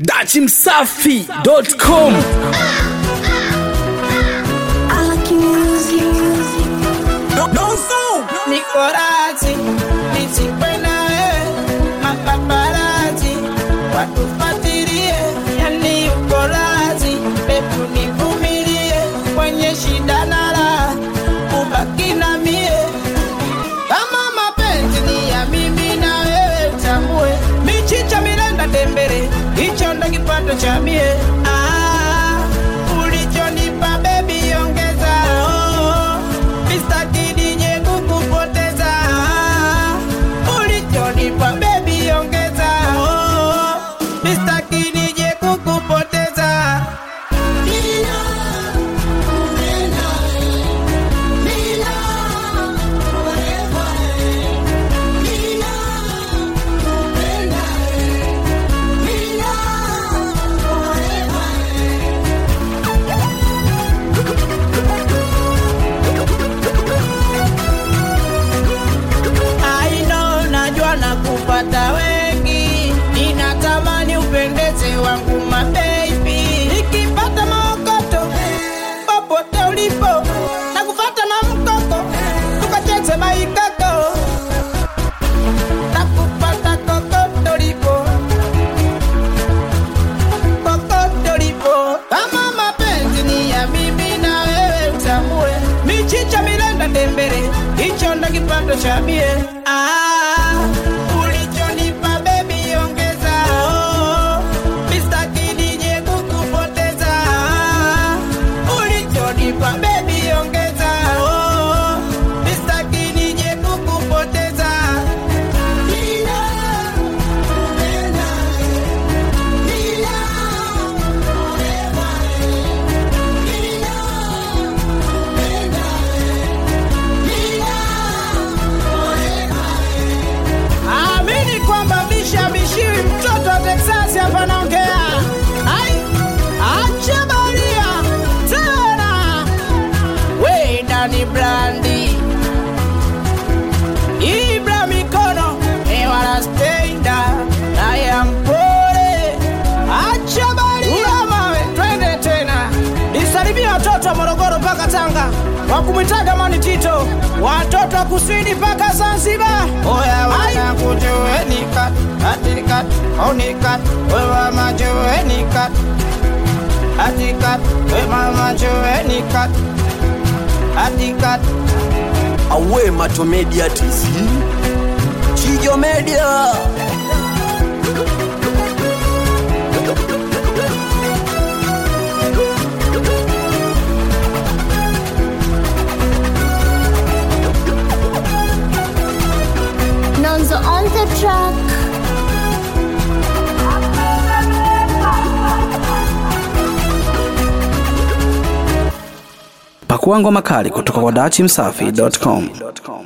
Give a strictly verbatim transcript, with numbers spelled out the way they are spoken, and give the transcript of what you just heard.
dachi msafi dot com. Nikorati, nisikwena wewe, mapaparati, watufatirie, yani ukorati, pepu nivumilie, kwenye shida na raha, ubaki na mie. Kama mapenzi ni ya mimi na wewe utambue, michicha milenda tembele, hicho ndo kipato cha mie. Ah, ulichonipa baby ongeza, oh, Mister Kidi nye kukupoteza. Ulichonipa baby ongeza, oh, Mister Kidi nye kukupoteza. Mila, umena, mila, forever. Mila, umena, mila, forever. I know najua na kupata wengi, ninatamani upendeze wangu my baby. Nikipata maokoto popote ulipo, na kufata na mkoko tukacheze maikako, na kupata kokoto lipo, kokoto lipo. Kama mapenzi ni ya mimi na wewe utambue, michicha milenda tembele, hicho ndo kipato cha mie. Ah, ulichonipa baby ongeza, oh, Mister Kidi nye kukupoteza. Ulichonipa baby ongeza, oh, Mister Kidi nye kukupoteza. Mila, umena, mila, forever. Mila, umena, mila, forever. Amini kwamba bisha bishiwi mtoto wa Texas hapa naongea. Ai, acha baria tena. We Dani Brandi, Ibra mikono, e wala stenda, na ya mpole. Acha baria mawe, twende tena. Nisalimia watoto wa Morogoro mpaka Tanga, wakumitaga mani Tito, watoto wa kusini mpaka Zanzibar. Oya wana kujueni kat, atikat, onikat, wewa majueni kat, atikat, we mama jueni kat, atikat. Awe Macho Media T C, Chijo Media. Nonzo on the track. Pakua ngoma kali kutoka kwa dachi msafi dot com.